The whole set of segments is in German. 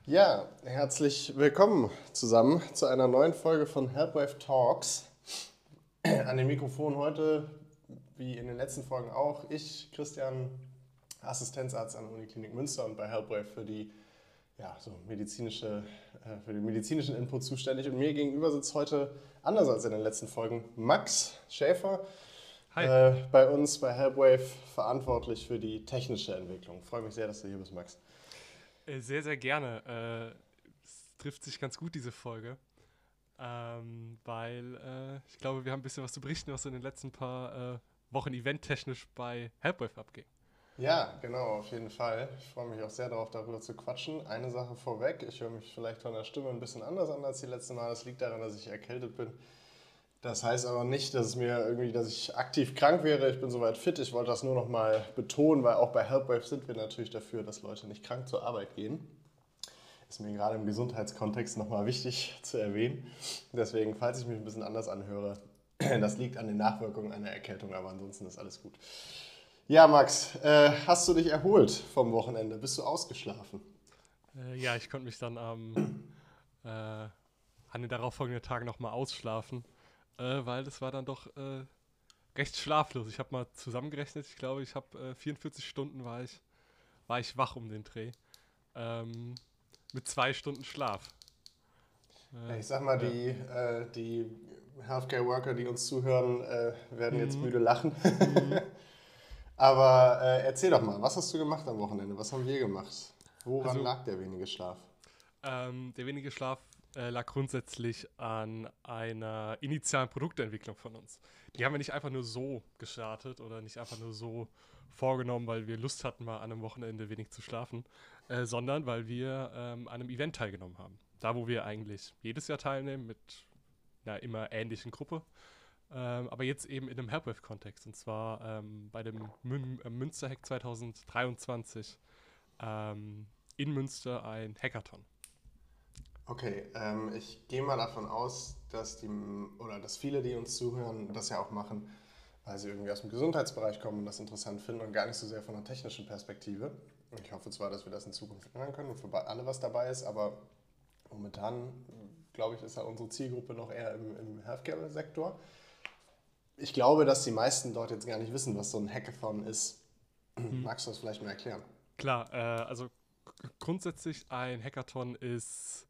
Ja, herzlich willkommen zusammen zu einer neuen Folge von Helpwave Talks. An den Mikrofonen heute, wie in den letzten Folgen auch, ich, Christian, Assistenzarzt an der Uniklinik Münster und bei Helpwave für den medizinischen Input zuständig. Und mir gegenüber sitzt heute, anders als in den letzten Folgen, Max Schäfer, Hi. bei uns bei Helpwave verantwortlich für die technische Entwicklung. Ich freue mich sehr, dass du hier bist, Max. Sehr, sehr gerne. Es trifft sich ganz gut, diese Folge, weil ich glaube, wir haben ein bisschen was zu berichten, was in den letzten paar Wochen eventtechnisch bei Helpwave abging. Ja, genau, auf jeden Fall. Ich freue mich auch sehr darauf, darüber zu quatschen. Eine Sache vorweg, ich höre mich vielleicht von der Stimme ein bisschen anders an als die letzten Mal. Das liegt daran, dass ich erkältet bin. Das heißt aber nicht, dass ich aktiv krank wäre. Ich bin soweit fit. Ich wollte das nur noch mal betonen, weil auch bei Helpwave sind wir natürlich dafür, dass Leute nicht krank zur Arbeit gehen. Ist mir gerade im Gesundheitskontext nochmal wichtig zu erwähnen. Deswegen, falls ich mich ein bisschen anders anhöre, das liegt an den Nachwirkungen einer Erkältung, aber ansonsten ist alles gut. Ja, Max, hast du dich erholt vom Wochenende? Bist du ausgeschlafen? Ja, ich konnte mich dann äh, an den darauffolgenden Tagen nochmal ausschlafen, weil das war dann doch recht schlaflos. Ich habe mal zusammengerechnet, ich glaube, ich habe 44 Stunden war ich wach um den Dreh, ähm, mit 2 Stunden Schlaf. Ich sag mal, Ja. die Healthcare-Worker, die uns zuhören, werden jetzt Mhm. müde lachen. Mhm. Aber erzähl doch mal, was hast du gemacht am Wochenende? Was haben wir gemacht? Woran Also lag der wenige Schlaf? Der wenige Schlaf lag grundsätzlich an einer initialen Produktentwicklung von uns. Die haben wir nicht einfach nur so gestartet oder nicht einfach nur so vorgenommen, weil wir Lust hatten, mal an einem Wochenende wenig zu schlafen, sondern weil wir an einem Event teilgenommen haben. Da, wo wir eigentlich jedes Jahr teilnehmen, mit einer immer ähnlichen Gruppe, aber jetzt eben in einem Helpwave-Kontext. Und zwar bei dem Münster-Hack 2023 in Münster ein Hackathon. Okay, ich gehe mal davon aus, dass viele, die uns zuhören, das ja auch machen, weil sie irgendwie aus dem Gesundheitsbereich kommen und das interessant finden und gar nicht so sehr von einer technischen Perspektive. Ich hoffe zwar, dass wir das in Zukunft ändern können und für alle was dabei ist, aber momentan, glaube ich, ist ja unsere Zielgruppe noch eher im Healthcare-Sektor. Ich glaube, dass die meisten dort jetzt gar nicht wissen, was so ein Hackathon ist. Hm. Magst du das vielleicht mal erklären? Klar, also grundsätzlich ein Hackathon ist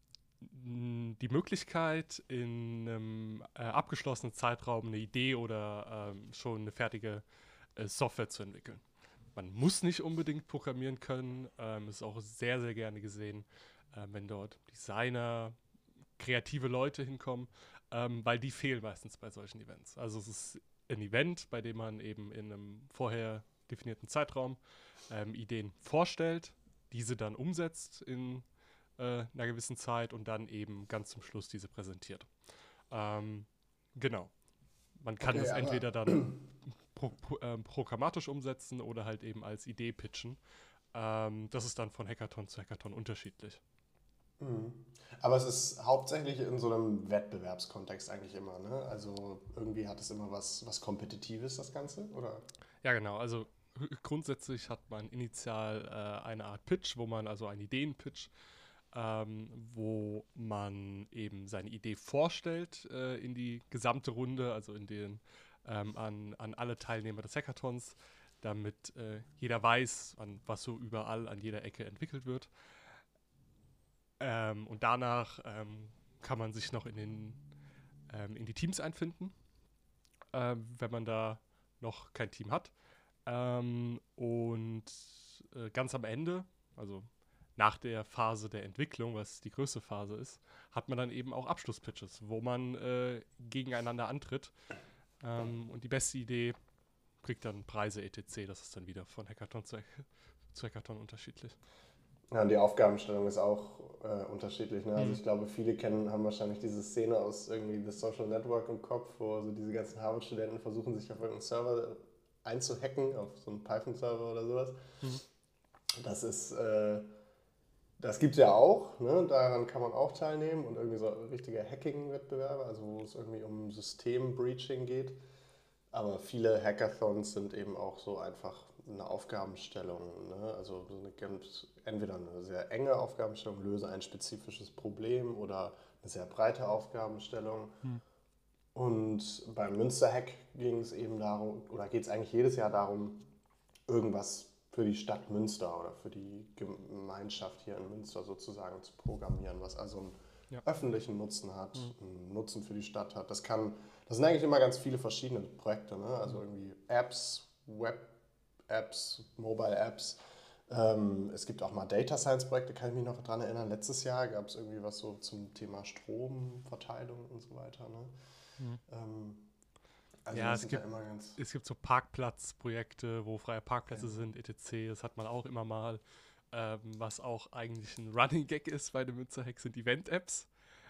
die Möglichkeit, in einem abgeschlossenen Zeitraum eine Idee oder schon eine fertige Software zu entwickeln. Man muss nicht unbedingt programmieren können, ist auch sehr, sehr gerne gesehen, wenn dort Designer, kreative Leute hinkommen, weil die fehlen meistens bei solchen Events. Also es ist ein Event, bei dem man eben in einem vorher definierten Zeitraum Ideen vorstellt, diese dann umsetzt in einer gewissen Zeit und dann eben ganz zum Schluss diese präsentiert. Ähm, genau. Man kann Okay, das aber entweder dann programmatisch umsetzen oder halt eben als Idee pitchen. Das ist dann von Hackathon zu Hackathon unterschiedlich. Mhm. Aber es ist hauptsächlich in so einem Wettbewerbskontext eigentlich immer, ne? Also irgendwie hat es immer was Kompetitives, das Ganze, oder? Ja, genau. Also grundsätzlich hat man initial eine Art Pitch, wo man also einen Ideenpitch, wo man eben seine Idee vorstellt in die gesamte Runde, also an alle Teilnehmer des Hackathons, damit jeder weiß, was so überall an jeder Ecke entwickelt wird. Und danach kann man sich noch in die Teams einfinden, wenn man da noch kein Team hat. Und ganz am Ende, also nach der Phase der Entwicklung, was die größte Phase ist, hat man dann eben auch Abschlusspitches, wo man gegeneinander antritt. Und die beste Idee kriegt dann Preise etc. Das ist dann wieder von Hackathon zu Hackathon unterschiedlich. Ja, und die Aufgabenstellung ist auch unterschiedlich, ne? Also Hm. ich glaube, haben wahrscheinlich diese Szene aus irgendwie The Social Network im Kopf, wo so diese ganzen Harvard-Studenten versuchen, sich auf irgendeinen Server einzuhacken, auf so einen Python-Server oder sowas. Hm. Das ist, das gibt es ja auch, ne? Daran kann man auch teilnehmen und irgendwie so richtige Hacking-Wettbewerbe, also wo es irgendwie um System-Breaching geht. Aber viele Hackathons sind eben auch so einfach eine Aufgabenstellung, ne? Also entweder eine sehr enge Aufgabenstellung, löse ein spezifisches Problem oder eine sehr breite Aufgabenstellung. Hm. Und beim Münster-Hack ging es eben darum, oder geht es eigentlich jedes Jahr darum, irgendwas für die Stadt Münster oder für die Gemeinschaft hier in Münster sozusagen zu programmieren, was also einen Ja. öffentlichen Nutzen hat, einen Nutzen für die Stadt hat. Das sind eigentlich immer ganz viele verschiedene Projekte, ne? Also irgendwie Apps, Web-Apps, Mobile-Apps. Es gibt auch mal Data Science-Projekte, kann ich mich noch daran erinnern. Letztes Jahr gab es irgendwie was so zum Thema Stromverteilung und so weiter. Ne? Hm. Also Ja, das sind ja immer ganz... es gibt so Parkplatzprojekte, wo freie Parkplätze sind, etc. Das hat man auch immer mal. Was auch eigentlich ein Running Gag ist bei dem Münster-Hack, sind Event-Apps.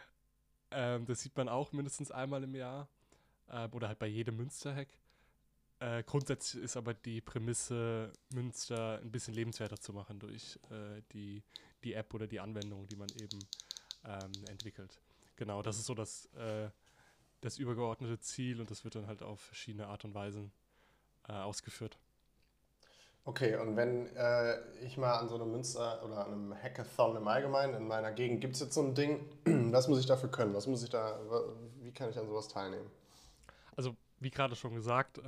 Das sieht man auch mindestens einmal im Jahr. Oder halt bei jedem Münster-Hack. Grundsätzlich ist aber die Prämisse, Münster ein bisschen lebenswerter zu machen durch die App oder die Anwendung, die man eben entwickelt. Genau, das ist so das übergeordnete Ziel und das wird dann halt auf verschiedene Art und Weisen ausgeführt. Okay, und wenn ich mal an so einem Münster oder an einem Hackathon im Allgemeinen in meiner Gegend, gibt es jetzt so ein Ding, was muss ich dafür können? Wie kann ich an sowas teilnehmen? Also, wie gerade schon gesagt,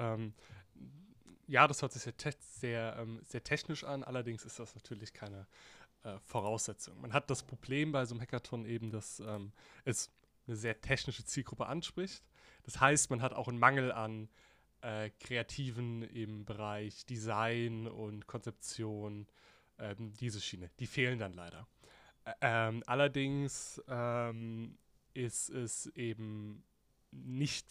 ja, das hört sich sehr technisch an, allerdings ist das natürlich keine Voraussetzung. Man hat das Problem bei so einem Hackathon eben, dass es eine sehr technische Zielgruppe anspricht. Das heißt, man hat auch einen Mangel an Kreativen im Bereich Design und Konzeption, diese Schiene. Die fehlen dann leider. Allerdings ist es eben nicht,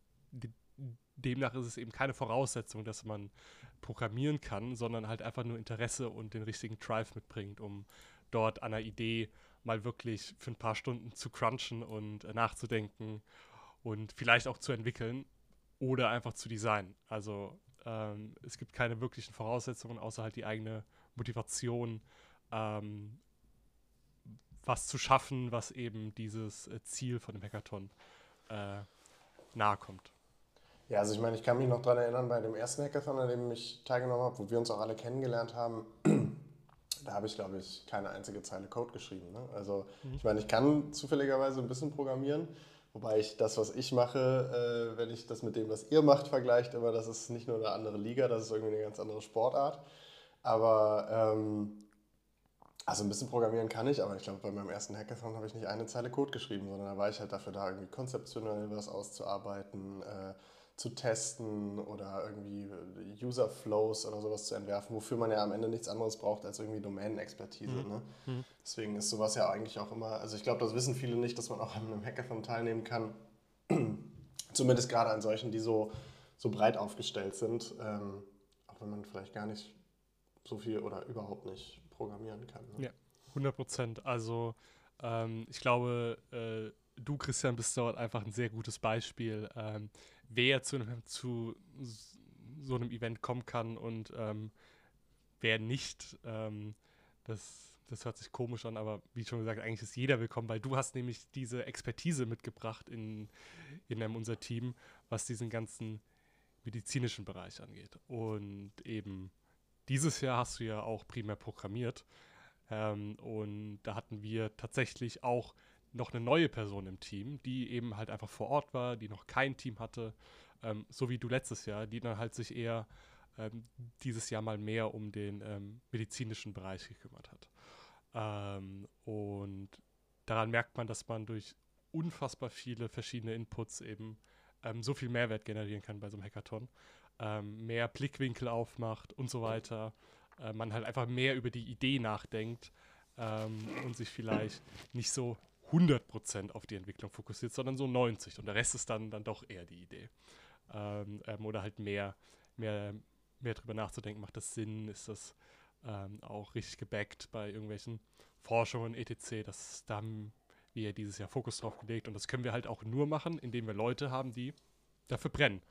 demnach ist es eben keine Voraussetzung, dass man programmieren kann, sondern halt einfach nur Interesse und den richtigen Drive mitbringt, um dort an einer Idee mal wirklich für ein paar Stunden zu crunchen und nachzudenken und vielleicht auch zu entwickeln oder einfach zu designen. Also es gibt keine wirklichen Voraussetzungen, außer halt die eigene Motivation, ähm, was zu schaffen, was eben dieses Ziel von dem Hackathon nahe kommt. Ja, also ich meine, ich kann mich noch daran erinnern, bei dem ersten Hackathon, an dem ich teilgenommen habe, wo wir uns auch alle kennengelernt haben, da habe ich, glaube ich, keine einzige Zeile Code geschrieben. Ne? Also Mhm. ich meine, ich kann zufälligerweise ein bisschen programmieren, wobei ich das, was ich mache, wenn ich das mit dem, was ihr macht, vergleicht, immer, das ist nicht nur eine andere Liga, das ist irgendwie eine ganz andere Sportart. Aber also ein bisschen programmieren kann ich, aber ich glaube, bei meinem ersten Hackathon habe ich nicht eine Zeile Code geschrieben, sondern da war ich halt dafür da, irgendwie konzeptionell was auszuarbeiten, zu testen oder irgendwie User Flows oder sowas zu entwerfen, wofür man ja am Ende nichts anderes braucht als irgendwie Domänenexpertise. Mhm. Ne? Mhm. Deswegen ist sowas ja eigentlich auch immer, also ich glaube, das wissen viele nicht, dass man auch an einem Hackathon teilnehmen kann. Zumindest gerade an solchen, die so breit aufgestellt sind, auch wenn man vielleicht gar nicht so viel oder überhaupt nicht programmieren kann. Ne? Ja, 100%. Also ich glaube, du, Christian, bist dort einfach ein sehr gutes Beispiel, wer zu so einem Event kommen kann und wer nicht. Das hört sich komisch an, aber wie schon gesagt, eigentlich ist jeder willkommen, weil du hast nämlich diese Expertise mitgebracht in unser Team, was diesen ganzen medizinischen Bereich angeht. Und eben dieses Jahr hast du ja auch primär programmiert. Und da hatten wir tatsächlich auch noch eine neue Person im Team, die eben halt einfach vor Ort war, die noch kein Team hatte, so wie du letztes Jahr, die dann halt sich eher dieses Jahr mal mehr um den medizinischen Bereich gekümmert hat. Und daran merkt man, dass man durch unfassbar viele verschiedene Inputs eben so viel Mehrwert generieren kann bei so einem Hackathon. Mehr Blickwinkel aufmacht und so weiter. Man halt einfach mehr über die Idee nachdenkt und sich vielleicht nicht so 100% auf die Entwicklung fokussiert, sondern so 90%. Und der Rest ist dann doch eher die Idee. Oder halt mehr drüber nachzudenken, macht das Sinn, ist das auch richtig gebackt bei irgendwelchen Forschungen etc. Da haben wir dieses Jahr Fokus drauf gelegt und das können wir halt auch nur machen, indem wir Leute haben, die dafür brennen.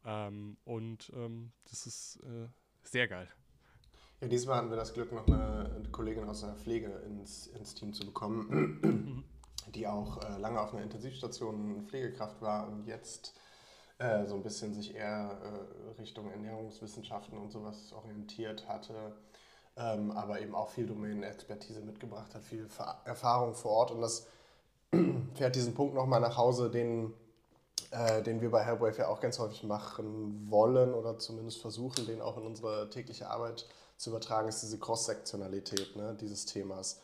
Das ist sehr geil. Ja, diesmal hatten wir das Glück, noch eine Kollegin aus der Pflege ins Team zu bekommen, Mhm. die auch lange auf einer Intensivstation Pflegekraft war und jetzt so ein bisschen sich eher Richtung Ernährungswissenschaften und sowas orientiert hatte, aber eben auch viel Domänenexpertise mitgebracht hat, viel Erfahrung vor Ort. Und das fährt diesen Punkt nochmal nach Hause, den wir bei Helpwave ja auch ganz häufig machen wollen oder zumindest versuchen, den auch in unsere tägliche Arbeit zu übertragen, ist diese Cross-Sektionalität, ne, dieses Themas.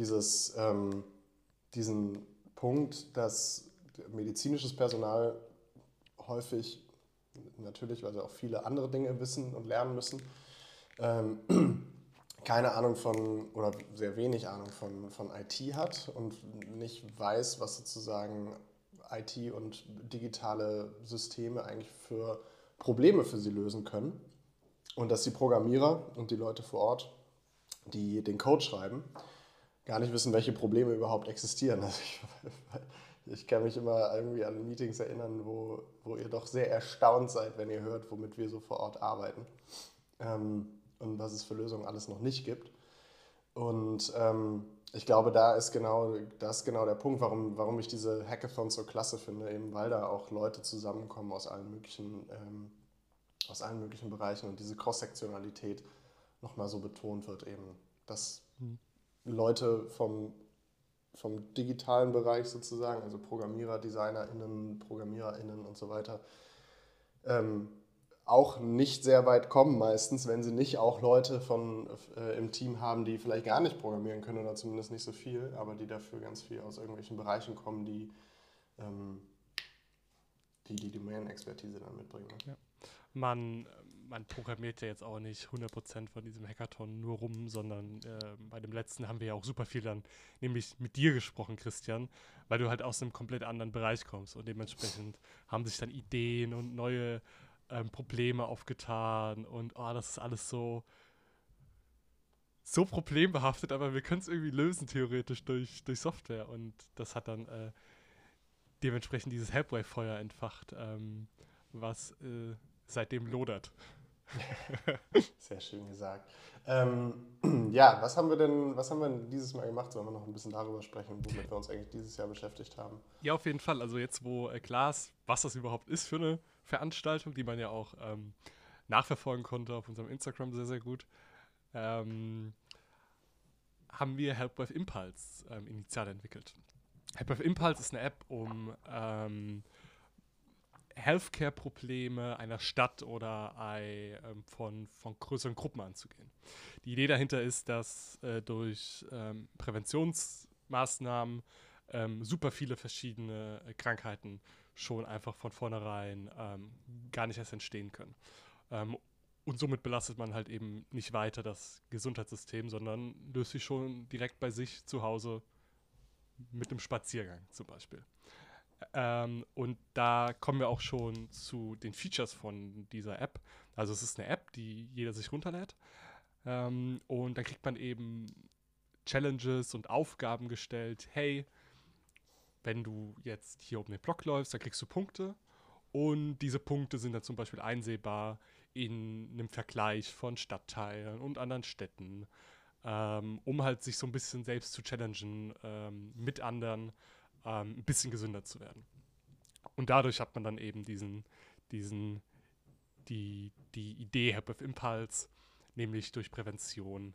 Diesen Punkt, dass medizinisches Personal häufig, natürlich, weil sie auch viele andere Dinge wissen und lernen müssen, ähm, keine Ahnung oder sehr wenig Ahnung von IT hat und nicht weiß, was sozusagen IT und digitale Systeme eigentlich für Probleme für sie lösen können. Und dass die Programmierer und die Leute vor Ort, die den Code schreiben, gar nicht wissen, welche Probleme überhaupt existieren. Also ich kann mich immer irgendwie an Meetings erinnern, wo ihr doch sehr erstaunt seid, wenn ihr hört, womit wir so vor Ort arbeiten, und was es für Lösungen alles noch nicht gibt. Und ich glaube, das ist genau der Punkt, warum ich diese Hackathons so klasse finde, eben weil da auch Leute zusammenkommen aus allen möglichen Bereichen und diese Cross-Sektionalität nochmal so betont wird, eben, dass Mhm. Leute vom digitalen Bereich sozusagen, also Programmierer, DesignerInnen, ProgrammiererInnen und so weiter, ähm, auch nicht sehr weit kommen meistens, wenn sie nicht auch Leute im Team haben, die vielleicht gar nicht programmieren können oder zumindest nicht so viel, aber die dafür ganz viel aus irgendwelchen Bereichen kommen, ähm, die Domain-Expertise dann mitbringen. Ne? Ja. Man programmiert ja jetzt auch nicht 100% von diesem Hackathon nur rum, sondern bei dem letzten haben wir ja auch super viel dann, nämlich mit dir gesprochen, Christian, weil du halt aus einem komplett anderen Bereich kommst und dementsprechend haben sich dann Ideen und neue Probleme aufgetan und das ist alles so problembehaftet, aber wir können es irgendwie lösen, theoretisch durch Software und das hat dann dementsprechend dieses Helpwave-Feuer entfacht, was seitdem lodert. Sehr schön gesagt. Ja, was haben wir denn dieses Mal gemacht? Sollen wir noch ein bisschen darüber sprechen, womit wir uns eigentlich dieses Jahr beschäftigt haben? Ja, auf jeden Fall. Also jetzt, wo klar ist, was das überhaupt ist für eine Veranstaltung, die man ja auch nachverfolgen konnte auf unserem Instagram sehr, sehr gut, ähm, haben wir Helpwave Impulse initial entwickelt. Helpwave Impulse ist eine App, um Healthcare-Probleme einer Stadt oder von größeren Gruppen anzugehen. Die Idee dahinter ist, dass durch Präventionsmaßnahmen super viele verschiedene Krankheiten schon einfach von vornherein gar nicht erst entstehen können. Ähm, und somit belastet man halt eben nicht weiter das Gesundheitssystem, sondern löst sich schon direkt bei sich zu Hause mit einem Spaziergang zum Beispiel. Und da kommen wir auch schon zu den Features von dieser App. Also es ist eine App, die jeder sich runterlädt. Und dann kriegt man eben Challenges und Aufgaben gestellt. Hey, wenn du jetzt hier um den Block läufst, dann kriegst du Punkte. Und diese Punkte sind dann zum Beispiel einsehbar in einem Vergleich von Stadtteilen und anderen Städten, um halt sich so ein bisschen selbst zu challengen, mit anderen ein bisschen gesünder zu werden. Und dadurch hat man dann eben diesen, die Idee Help with Impulse, nämlich durch Prävention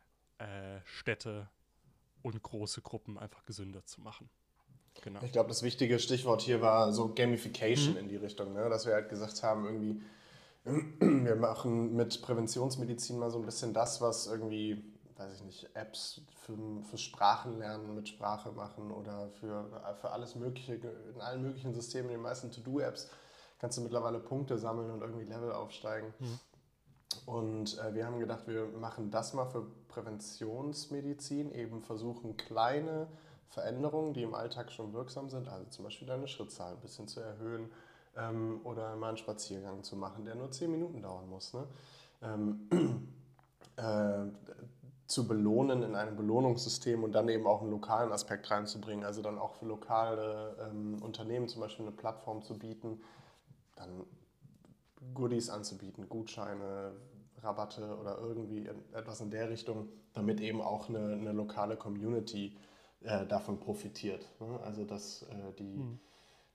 Städte und große Gruppen einfach gesünder zu machen. Genau. Ich glaube, das wichtige Stichwort hier war so Gamification Mhm. in die Richtung, ne? Dass wir halt gesagt haben, irgendwie, wir machen mit Präventionsmedizin mal so ein bisschen das, was irgendwie, weiß ich nicht, Apps für Sprachenlernen mit Sprache machen oder für alles Mögliche, in allen möglichen Systemen, in den meisten To-Do-Apps kannst du mittlerweile Punkte sammeln und irgendwie Level aufsteigen. Mhm. Und wir haben gedacht, wir machen das mal für Präventionsmedizin, eben versuchen kleine Veränderungen, die im Alltag schon wirksam sind, also zum Beispiel deine Schrittzahl ein bisschen zu erhöhen, oder mal einen Spaziergang zu machen, der nur 10 Minuten dauern muss, ne? ähm, äh, zu belohnen in einem Belohnungssystem und dann eben auch einen lokalen Aspekt reinzubringen, also dann auch für lokale Unternehmen zum Beispiel eine Plattform zu bieten, dann Goodies anzubieten, Gutscheine, Rabatte oder irgendwie etwas in der Richtung, damit eben auch eine lokale Community davon profitiert. Ne? Also dass Mhm.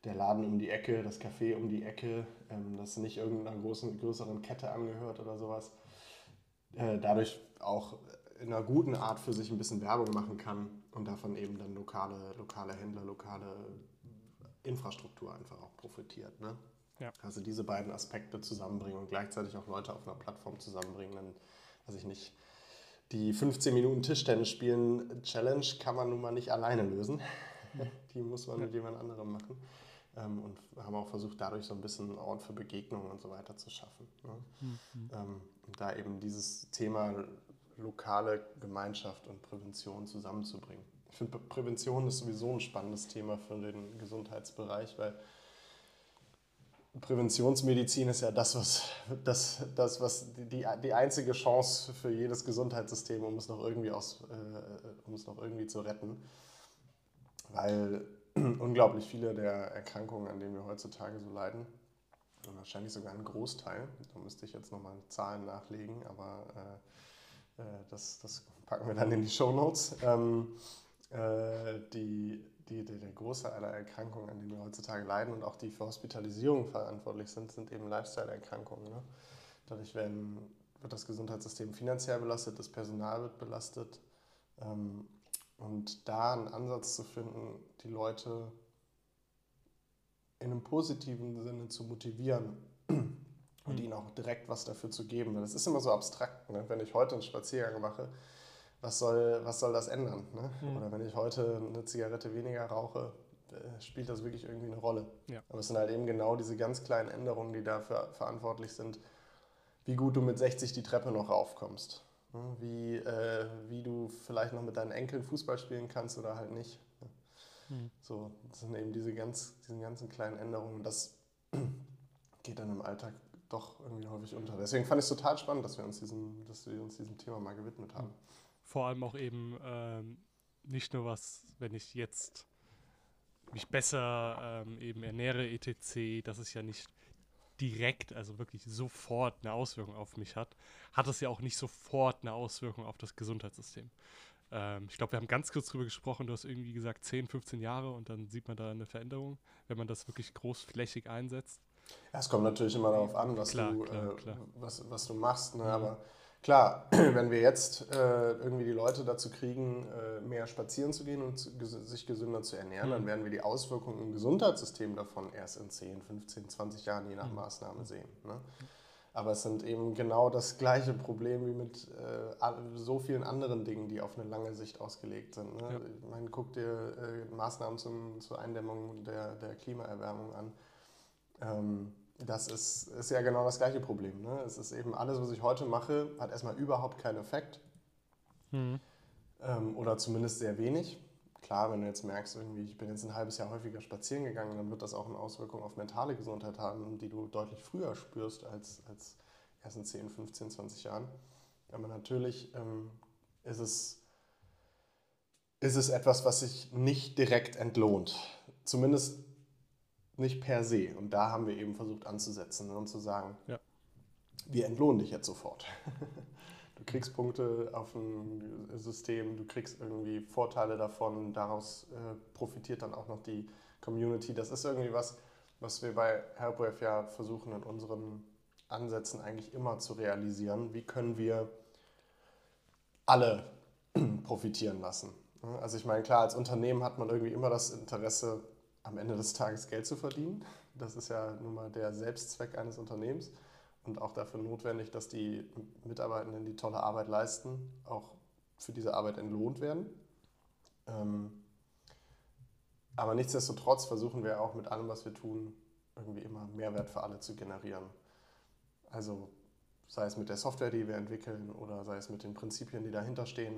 der Laden um die Ecke, das Café um die Ecke, das nicht irgendeiner größeren Kette angehört oder sowas, dadurch auch in einer guten Art für sich ein bisschen Werbung machen kann und davon eben dann lokale Händler, lokale Infrastruktur einfach auch profitiert. Ne? Ja. Also diese beiden Aspekte zusammenbringen und gleichzeitig auch Leute auf einer Plattform zusammenbringen, dann, weiß ich nicht, die 15 Minuten Tischtennis spielen Challenge kann man nun mal nicht alleine lösen. Die muss man mit jemand anderem machen. Und haben auch versucht, dadurch so ein bisschen Ort für Begegnungen und so weiter zu schaffen. Ne? Und da eben dieses Thema lokale Gemeinschaft und Prävention zusammenzubringen. Ich finde, Prävention ist sowieso ein spannendes Thema für den Gesundheitsbereich, weil Präventionsmedizin ist ja was die einzige Chance für jedes Gesundheitssystem, um es noch irgendwie zu retten. Weil unglaublich viele der Erkrankungen, an denen wir heutzutage so leiden, und wahrscheinlich sogar ein Großteil, da müsste ich jetzt nochmal Zahlen nachlegen, aber das packen wir dann in die Shownotes. Der Großteil aller Erkrankungen, an denen wir heutzutage leiden und auch die für Hospitalisierung verantwortlich sind, sind eben Lifestyle-Erkrankungen. Ne? Dadurch wird das Gesundheitssystem finanziell belastet, das Personal wird belastet. Und da einen Ansatz zu finden, die Leute in einem positiven Sinne zu motivieren und ihnen auch direkt was dafür zu geben. Das ist immer so abstrakt, ne? Wenn ich heute einen Spaziergang mache, was soll das ändern? Ne? Oder wenn ich heute eine Zigarette weniger rauche, spielt das wirklich irgendwie eine Rolle. Ja. Aber es sind halt eben genau diese ganz kleinen Änderungen, die dafür verantwortlich sind, wie gut du mit 60 die Treppe noch raufkommst. Wie du vielleicht noch mit deinen Enkeln Fußball spielen kannst oder halt nicht. So, das sind eben diese ganzen kleinen Änderungen. Das geht dann im Alltag doch irgendwie häufig unter. Deswegen fand ich es total spannend, dass wir uns diesem Thema mal gewidmet haben. Vor allem auch eben nicht nur wenn ich jetzt mich besser eben ernähre, etc., dass es ja nicht direkt, also wirklich sofort eine Auswirkung auf mich hat es ja auch nicht sofort eine Auswirkung auf das Gesundheitssystem. Ich glaube, wir haben ganz kurz drüber gesprochen, du hast irgendwie gesagt 10, 15 Jahre und dann sieht man da eine Veränderung, wenn man das wirklich großflächig einsetzt. Ja, es kommt natürlich immer darauf an, was du machst. Ne? Aber klar, wenn wir jetzt irgendwie die Leute dazu kriegen, mehr spazieren zu gehen und sich gesünder zu ernähren, dann werden wir die Auswirkungen im Gesundheitssystem davon erst in 10, 15, 20 Jahren je nach Maßnahme sehen. Ne? Aber es sind eben genau das gleiche Problem wie mit so vielen anderen Dingen, die auf eine lange Sicht ausgelegt sind. Ne? Ja. Ich meine, guck dir Maßnahmen zur Eindämmung der Klimaerwärmung an. Das ist ja genau das gleiche Problem. Ne? Es ist eben alles, was ich heute mache, hat erstmal überhaupt keinen Effekt. Oder zumindest sehr wenig. Klar, wenn du jetzt merkst, irgendwie, ich bin jetzt ein halbes Jahr häufiger spazieren gegangen, dann wird das auch eine Auswirkung auf mentale Gesundheit haben, die du deutlich früher spürst als erst in 10, 15, 20 Jahren. Aber natürlich ist es etwas, was sich nicht direkt entlohnt. Zumindest nicht per se. Und da haben wir eben versucht anzusetzen und zu sagen, wir entlohnen dich jetzt sofort. Du kriegst Punkte auf ein System, du kriegst irgendwie Vorteile davon, daraus profitiert dann auch noch die Community. Das ist irgendwie was wir bei HelpWave ja versuchen in unseren Ansätzen eigentlich immer zu realisieren. Wie können wir alle profitieren lassen? Also ich meine, klar, als Unternehmen hat man irgendwie immer das Interesse, am Ende des Tages Geld zu verdienen. Das ist ja nun mal der Selbstzweck eines Unternehmens. Und auch dafür notwendig, dass die Mitarbeitenden, die tolle Arbeit leisten, auch für diese Arbeit entlohnt werden. Aber nichtsdestotrotz versuchen wir auch mit allem, was wir tun, irgendwie immer Mehrwert für alle zu generieren. Also sei es mit der Software, die wir entwickeln, oder sei es mit den Prinzipien, die dahinter stehen.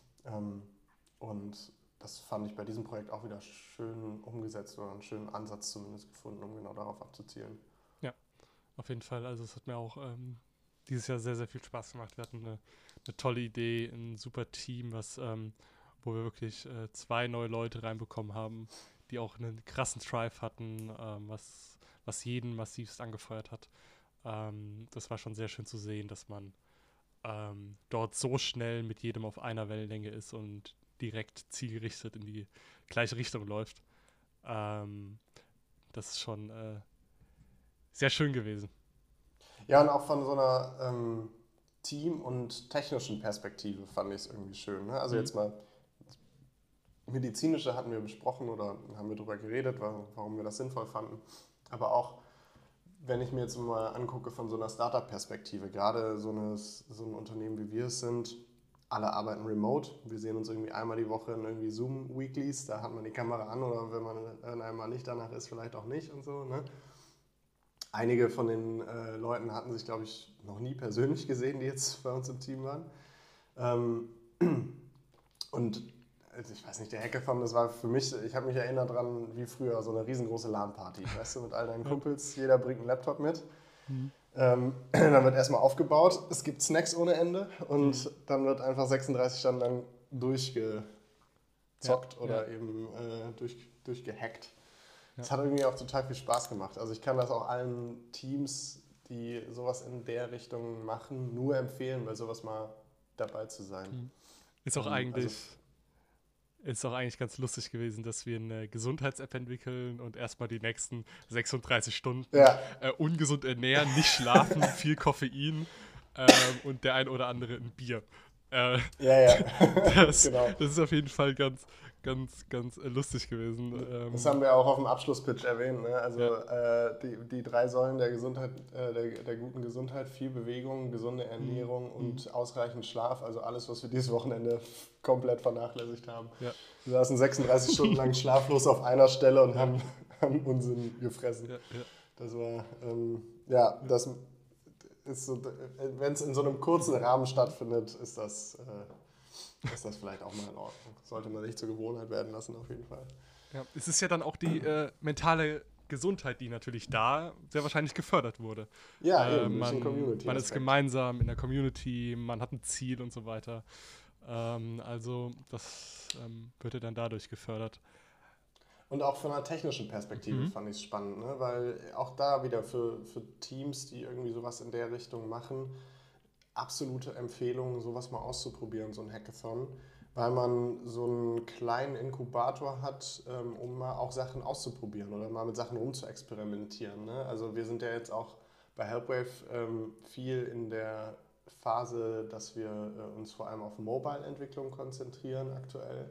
Und das fand ich bei diesem Projekt auch wieder schön umgesetzt oder einen schönen Ansatz zumindest gefunden, um genau darauf abzuzielen. Auf jeden Fall, also es hat mir auch dieses Jahr sehr, sehr viel Spaß gemacht. Wir hatten eine tolle Idee, ein super Team, wo wir wirklich 2 neue Leute reinbekommen haben, die auch einen krassen Drive hatten, was jeden massivst angefeuert hat. Das war schon sehr schön zu sehen, dass man dort so schnell mit jedem auf einer Wellenlänge ist und direkt zielgerichtet in die gleiche Richtung läuft. das ist schon sehr schön gewesen. Ja, und auch von so einer Team- und technischen Perspektive fand ich es irgendwie schön. Ne? Also jetzt mal, medizinische hatten wir besprochen oder haben wir darüber geredet, warum wir das sinnvoll fanden. Aber auch, wenn ich mir jetzt mal angucke von so einer Startup-Perspektive, gerade so ein Unternehmen wie wir es sind, alle arbeiten remote. Wir sehen uns irgendwie einmal die Woche in irgendwie Zoom-Weeklies, da hat man die Kamera an oder wenn einem mal nicht danach ist, vielleicht auch nicht und so. Ne? Einige von den Leuten hatten sich, glaube ich, noch nie persönlich gesehen, die jetzt bei uns im Team waren. Und also ich weiß nicht, der Hackathon, das war für mich, ich habe mich erinnert dran, wie früher, so eine riesengroße LAN-Party, weißt du, mit all deinen Kumpels, jeder bringt einen Laptop mit. Dann wird erstmal aufgebaut, es gibt Snacks ohne Ende und dann wird einfach 36 Stunden lang durchgezockt oder eben durchgehackt. Das hat irgendwie auch total viel Spaß gemacht. Also ich kann das auch allen Teams, die sowas in der Richtung machen, nur empfehlen, bei sowas mal dabei zu sein. Ist auch eigentlich ganz lustig gewesen, dass wir eine Gesundheits-App entwickeln und erstmal die nächsten 36 Stunden ungesund ernähren, nicht schlafen, viel Koffein und der ein oder andere ein Bier. Das ist auf jeden Fall ganz lustig gewesen. Das haben wir auch auf dem Abschlusspitch erwähnt. Ne? Also die 3 Säulen der Gesundheit, der guten Gesundheit, viel Bewegung, gesunde Ernährung und ausreichend Schlaf. Also alles, was wir dieses Wochenende komplett vernachlässigt haben. Ja. Wir saßen 36 Stunden lang schlaflos auf einer Stelle und haben Unsinn gefressen. Das war, das ist so, wenn es in so einem kurzen Rahmen stattfindet, ist das vielleicht auch mal in Ordnung. Sollte man nicht zur Gewohnheit werden lassen, auf jeden Fall. Ja, es ist ja dann auch die mentale Gesundheit, die natürlich da sehr wahrscheinlich gefördert wurde. Ja, eben, durch den Community-Aspekt. Man ist gemeinsam in der Community, man hat ein Ziel und so weiter. Also das wird ja dann dadurch gefördert. Und auch von einer technischen Perspektive fand ich es spannend, ne? Weil auch da wieder für Teams, die irgendwie sowas in der Richtung machen, absolute Empfehlung, sowas mal auszuprobieren, so ein Hackathon, weil man so einen kleinen Inkubator hat, um mal auch Sachen auszuprobieren oder mal mit Sachen rumzuexperimentieren. Ne? Also wir sind ja jetzt auch bei Helpwave viel in der Phase, dass wir uns vor allem auf Mobile-Entwicklung konzentrieren aktuell.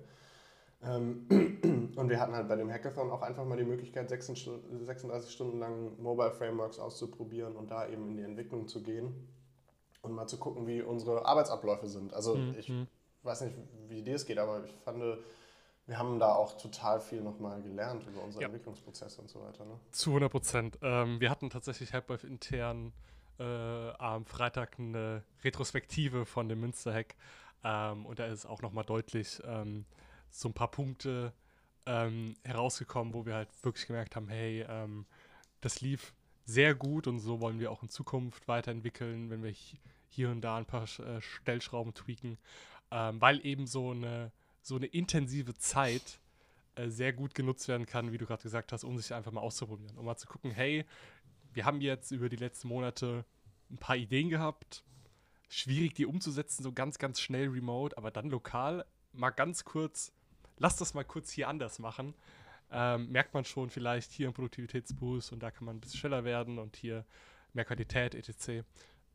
Und wir hatten halt bei dem Hackathon auch einfach mal die Möglichkeit, 36 Stunden lang Mobile Frameworks auszuprobieren und da eben in die Entwicklung zu gehen und mal zu gucken, wie unsere Arbeitsabläufe sind. Also ich weiß nicht, wie dir es geht, aber ich fand, wir haben da auch total viel nochmal gelernt über unsere Entwicklungsprozesse und so weiter. Ne? Zu 100%. Wir hatten tatsächlich Helpwave intern am Freitag eine Retrospektive von dem Münster-Hack und da ist auch nochmal deutlich so ein paar Punkte herausgekommen, wo wir halt wirklich gemerkt haben, hey, das lief sehr gut und so wollen wir auch in Zukunft weiterentwickeln, wenn wir hier und da ein paar Stellschrauben tweaken, weil eben so eine intensive Zeit sehr gut genutzt werden kann, wie du gerade gesagt hast, um sich einfach mal auszuprobieren, um mal zu gucken, hey, wir haben jetzt über die letzten Monate ein paar Ideen gehabt, schwierig die umzusetzen, so ganz, ganz schnell remote, aber dann lokal mal ganz kurz, lass das mal kurz hier anders machen, merkt man schon vielleicht hier einen Produktivitätsboost und da kann man ein bisschen schneller werden und hier mehr Qualität, etc.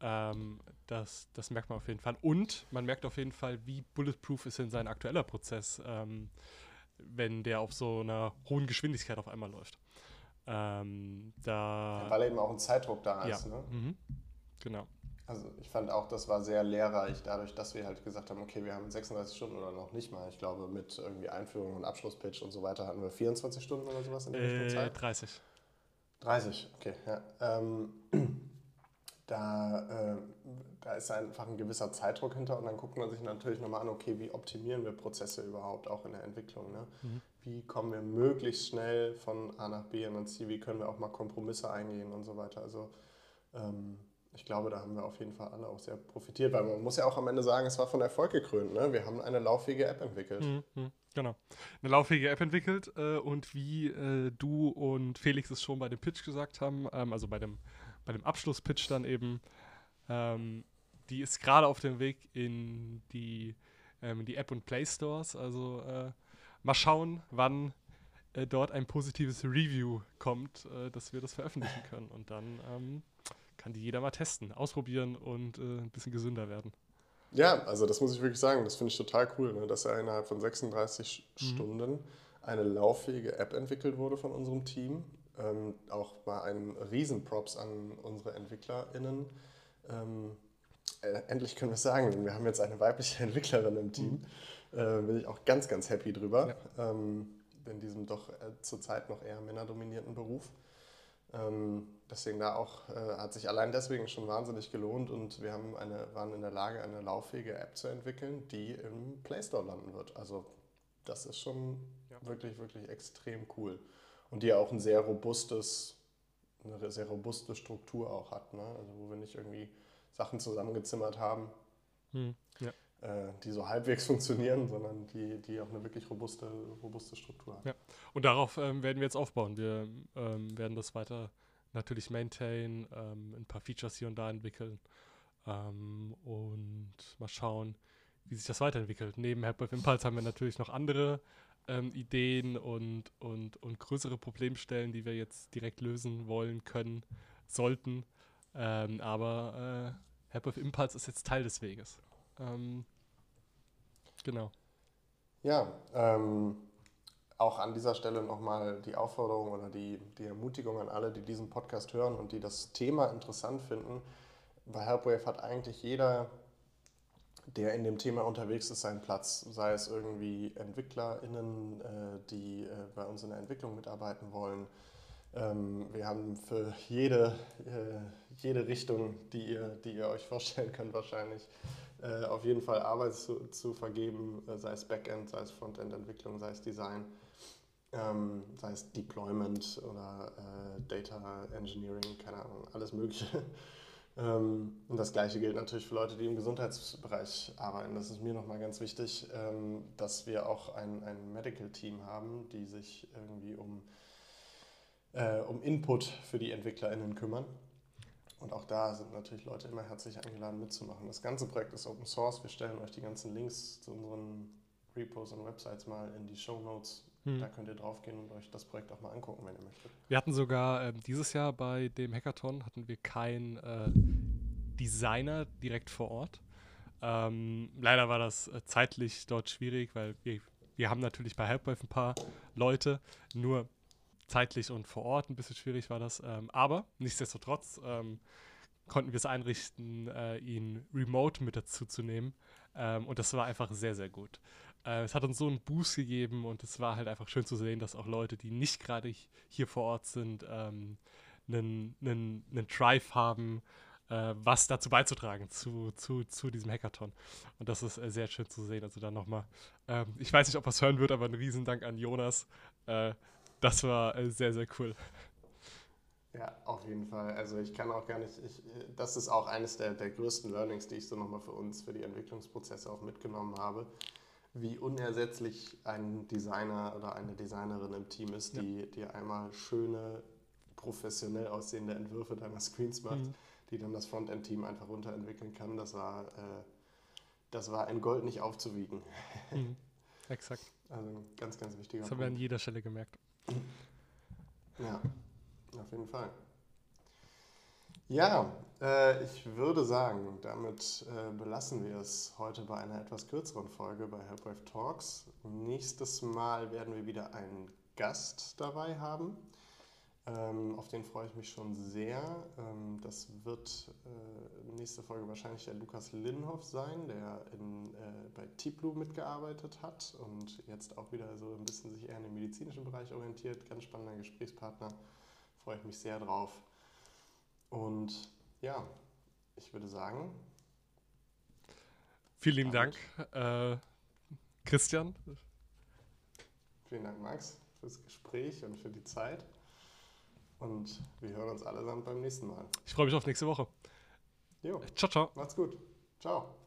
Das merkt man auf jeden Fall. Und man merkt auf jeden Fall, wie bulletproof ist denn sein aktueller Prozess, wenn der auf so einer hohen Geschwindigkeit auf einmal läuft. Weil eben auch ein Zeitdruck da ist. Ne? Genau. Also ich fand auch, das war sehr lehrreich, dadurch, dass wir halt gesagt haben, okay, wir haben 36 Stunden oder noch nicht mal. Ich glaube, mit irgendwie Einführung und Abschlusspitch und so weiter hatten wir 24 Stunden oder sowas in der Richtung Zeit. 30. 30, okay, ja. Da ist einfach ein gewisser Zeitdruck hinter und dann guckt man sich natürlich nochmal an, okay, wie optimieren wir Prozesse überhaupt auch in der Entwicklung, ne? Wie kommen wir möglichst schnell von A nach B und dann C, wie können wir auch mal Kompromisse eingehen und so weiter. Also ich glaube, da haben wir auf jeden Fall alle auch sehr profitiert, weil man muss ja auch am Ende sagen, es war von Erfolg gekrönt, ne? Wir haben eine lauffähige App entwickelt. Genau. Eine lauffähige App entwickelt und wie du und Felix es schon bei dem Pitch gesagt haben, also bei dem Abschlusspitch dann eben, die ist gerade auf dem Weg in die App und Play Stores. Also mal schauen, wann dort ein positives Review kommt, dass wir das veröffentlichen können. Und dann kann die jeder mal testen, ausprobieren und ein bisschen gesünder werden. Ja, also das muss ich wirklich sagen, das finde ich total cool, ne, dass ja innerhalb von 36 Mhm. Stunden eine lauffähige App entwickelt wurde von unserem Team. Auch mal ein Riesenprops an unsere EntwicklerInnen. Ähm, endlich können wir es sagen, denn wir haben jetzt eine weibliche Entwicklerin im Mhm. Team. Bin ich auch ganz, ganz happy drüber. Ja. In diesem doch zurzeit noch eher männerdominierten Beruf. Deswegen da auch, hat sich allein deswegen schon wahnsinnig gelohnt und wir waren in der Lage, eine lauffähige App zu entwickeln, die im Play Store landen wird. Also das ist schon Ja. wirklich, wirklich extrem cool. Und die auch eine sehr robuste Struktur auch hat, ne? Also wo wir nicht irgendwie Sachen zusammengezimmert haben, Mhm. Ja. die so halbwegs funktionieren, sondern die auch eine wirklich robuste Struktur hat. Ja. Und darauf werden wir jetzt aufbauen. Wir werden das weiter natürlich maintainen, ein paar Features hier und da entwickeln und mal schauen, wie sich das weiterentwickelt. Neben Help Impulse haben wir natürlich noch andere Ideen und größere Problemstellen, die wir jetzt direkt lösen wollen, können, sollten. Aber Help Impulse ist jetzt Teil des Weges. Genau. Ja, auch an dieser Stelle nochmal die Aufforderung oder die Ermutigung an alle, die diesen Podcast hören und die das Thema interessant finden. Bei Helpwave hat eigentlich jeder, der in dem Thema unterwegs ist, seinen Platz. Sei es irgendwie EntwicklerInnen, die bei uns in der Entwicklung mitarbeiten wollen. Wir haben für jede Richtung, die ihr euch vorstellen könnt, wahrscheinlich auf jeden Fall Arbeit zu vergeben, sei es Backend, sei es Frontend-Entwicklung, sei es Design, sei es Deployment oder Data Engineering, keine Ahnung, alles Mögliche. Und das Gleiche gilt natürlich für Leute, die im Gesundheitsbereich arbeiten. Das ist mir nochmal ganz wichtig, dass wir auch ein Medical-Team haben, die sich irgendwie um Input für die EntwicklerInnen kümmern. Und auch da sind natürlich Leute immer herzlich eingeladen mitzumachen. Das ganze Projekt ist Open Source. Wir stellen euch die ganzen Links zu unseren Repos und Websites mal in die Show Notes. Da könnt ihr draufgehen und euch das Projekt auch mal angucken, wenn ihr möchtet. Wir hatten sogar dieses Jahr bei dem Hackathon hatten wir keinen Designer direkt vor Ort. Leider war das zeitlich dort schwierig, weil wir haben natürlich bei Helpwave ein paar Leute, nur zeitlich und vor Ort ein bisschen schwierig war das. Aber nichtsdestotrotz konnten wir es einrichten, ihn remote mit dazu zu nehmen. Und das war einfach sehr, sehr gut. Es hat uns so einen Boost gegeben und es war halt einfach schön zu sehen, dass auch Leute, die nicht gerade hier vor Ort sind, einen Drive haben, was dazu beizutragen zu diesem Hackathon. Und das ist sehr schön zu sehen. Also dann nochmal, ich weiß nicht, ob er es hören wird, aber ein Riesendank an Jonas. Das war sehr, sehr cool. Ja, auf jeden Fall. Also ich kann auch gar nicht, das ist auch eines der größten Learnings, die ich so nochmal für uns, für die Entwicklungsprozesse auch mitgenommen habe, wie unersetzlich ein Designer oder eine Designerin im Team ist, Ja. die einmal schöne, professionell aussehende Entwürfe deiner Screens macht, die dann das Frontend-Team einfach runterentwickeln kann. Das war ein Gold nicht aufzuwiegen. Exakt. Also ein ganz, ganz wichtiger Das haben wir an Punkt. jeder Stelle gemerkt. Ja, auf jeden Fall. Ja, ich würde sagen, damit belassen wir es heute bei einer etwas kürzeren Folge bei Helpwave Talks. Nächstes Mal werden wir wieder einen Gast dabei haben. Auf den freue ich mich schon sehr. Das wird nächste Folge wahrscheinlich der Lukas Linhoff sein, der bei T-Blue mitgearbeitet hat und jetzt auch wieder so ein bisschen sich eher in den medizinischen Bereich orientiert. Ganz spannender Gesprächspartner. Freue ich mich sehr drauf. Und ja, ich würde sagen. Vielen lieben Dank, Christian. Vielen Dank, Max, fürs Gespräch und für die Zeit. Und wir hören uns allesamt beim nächsten Mal. Ich freue mich auf nächste Woche. Jo, Ciao, ciao. macht's gut. Ciao.